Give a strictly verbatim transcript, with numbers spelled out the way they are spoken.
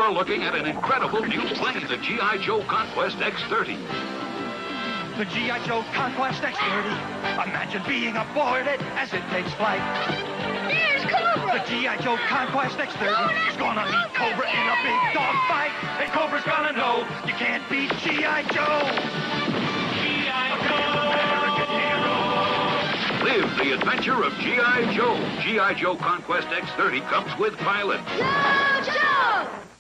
You're looking at an incredible new plane, the G I. Joe Conquest X thirty. The G I. Joe Conquest X thirty. Imagine being aboard it as it takes flight. There's Cobra! The G I. Joe Conquest X thirty is gonna meet Cobra in a big dog fight. And Cobra's gonna know you can't beat G I. Joe. G I. Joe! Live the adventure of G I. Joe. G I. Joe Conquest X thirty comes with pilot. Joe, Joe!